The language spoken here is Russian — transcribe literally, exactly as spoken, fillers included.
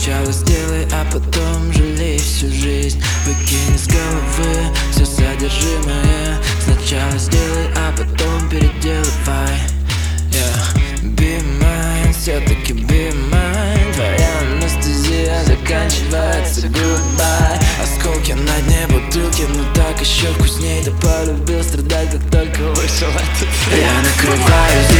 Сначала сделай, а потом жалей всю жизнь. Выкинь из головы все содержимое. Сначала сделай, а потом переделывай. Yeah. Be mine, все-таки be mine. Твоя анестезия заканчивается goodbye. Осколки на дне бутылки, но так еще вкусней. Ты полюбил страдать, как только вышел этот. Я накрываюсь